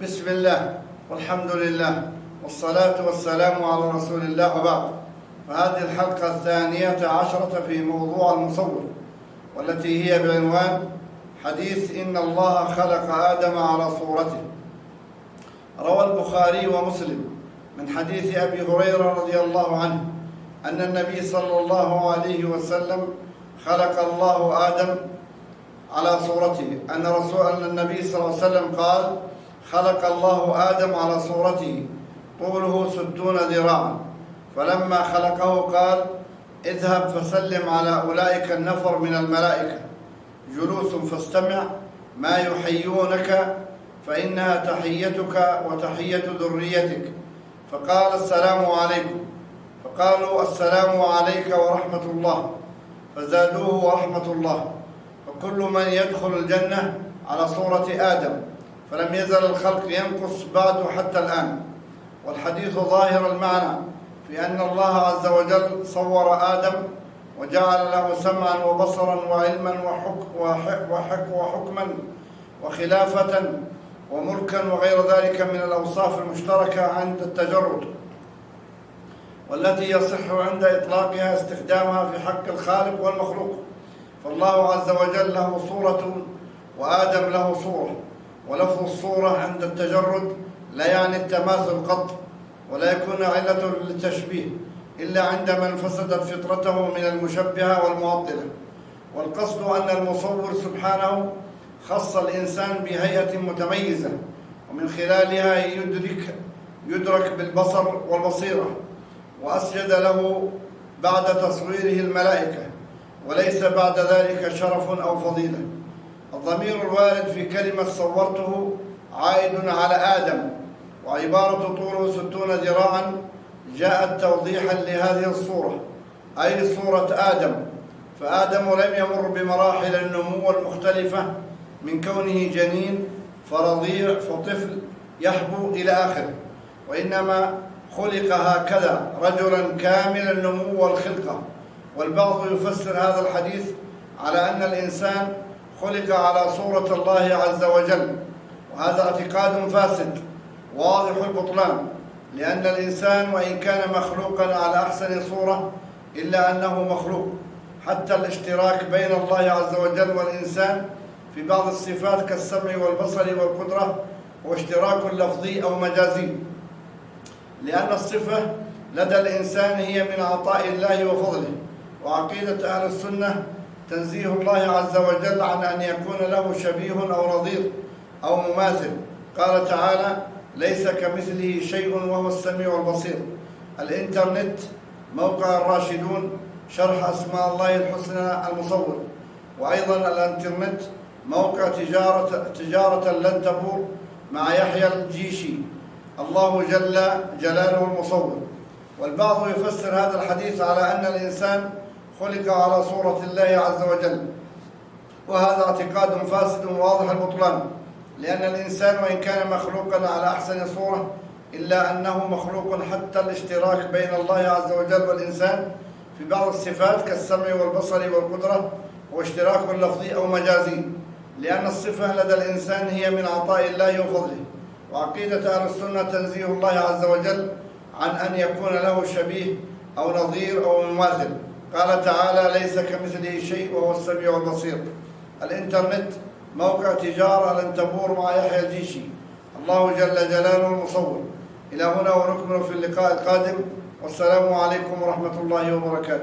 بسم الله والحمد لله والصلاة والسلام على رسول الله، وبعد. فهذه الحلقة 12 في موضوع المصور، والتي هي بعنوان حديث إن الله خلق آدم على صورته. روى البخاري ومسلم من حديث أبي هريرة رضي الله عنه أن النبي صلى الله عليه وسلم خلق الله آدم على صورته، أن النبي صلى الله عليه وسلم قال: خلق الله آدم على صورته طوله 60 ذراعا، فلما خلقه قال: اذهب فسلم على أولئك النفر من الملائكة جلوس فاستمع ما يحيونك فإنها تحيتك وتحية ذريتك. فقال: السلام عليكم. فقالوا: السلام عليك ورحمة الله. فزادوه: ورحمة الله. فكل من يدخل الجنة على صورة آدم، فلم يزل الخلق ينقص بعد حتى الآن. والحديث ظاهر المعنى في أن الله عز وجل صور آدم وجعل له سمعا وبصرا وعلما وحكما وخلافة وملكا وغير ذلك من الأوصاف المشتركة عند التجرد، والتي يصح عند إطلاقها استخدامها في حق الخالق والمخلوق. فالله عز وجل له صورة وآدم له صورة، ولفظ الصورة عند التجرد لا يعني التماثل قط، ولا يكون علة للتشبيه إلا عند من فسدت فطرته من المشبهة والمعطلة. والقصد أن المصور سبحانه خص الإنسان بهيئة متميزة، ومن خلالها يدرك بالبصر والبصيرة، وأسجد له بعد تصويره الملائكة، وليس بعد ذلك شرف أو فضيلة. الضمير الوارد في كلمة صورته عائد على آدم، وعبارة طوله 60 ذراعا جاءت توضيحا لهذه الصورة، أي صورة آدم. فآدم لم يمر بمراحل النمو المختلفة من كونه جنين فرضيع فطفل يحبو إلى آخره، وإنما خلق هكذا رجلا كامل النمو والخلقة. والبعض يفسر هذا الحديث على أن الإنسان خلق على صورة الله عز وجل، وهذا اعتقاد فاسد واضح البطلان، لأن الإنسان وإن كان مخلوقا على أحسن صورة إلا أنه مخلوق. حتى الاشتراك بين الله عز وجل والإنسان في بعض الصفات كالسمع والبصر والقدرة هو اشتراك لفظي أو مجازي، لأن الصفة لدى الإنسان هي من عطاء الله وفضله. وعقيدة أهل السنة تنزيه الله عز وجل عن أن يكون له شبيه أو نظير أو مماثل. قال تعالى: ليس كمثله شيء وهو السميع البصير. الإنترنت موقع الراشدون شرح أسماء الله الحسنى المصور. وأيضا الإنترنت موقع تجارة لن تبور مع يحيى الجيشي، الله جل جلاله المصور. والبعض يفسر هذا الحديث على أن الإنسان خلق على صورة الله عز وجل، وهذا اعتقاد فاسد واضح البطلان، لأن الإنسان وإن كان مخلوقا على أحسن صورة إلا أنه مخلوق حتى الاشتراك بين الله عز وجل والإنسان في بعض الصفات كالسمع والبصر والقدرة هو اشتراك لفظي أو مجازي، لأن الصفة لدى الإنسان هي من عطاء الله وفضله. وعقيدة أهل السنة تنزيه الله عز وجل عن أن يكون له شبيه أو نظير أو مماثل. قال تعالى: ليس كمثله شيء وهو السميع البصير. الإنترنت موقع تجارة لن تبور مع يحيى الجيشي، الله جل جلاله المصور. إلى هنا ونكمل في اللقاء القادم، والسلام عليكم ورحمة الله وبركاته.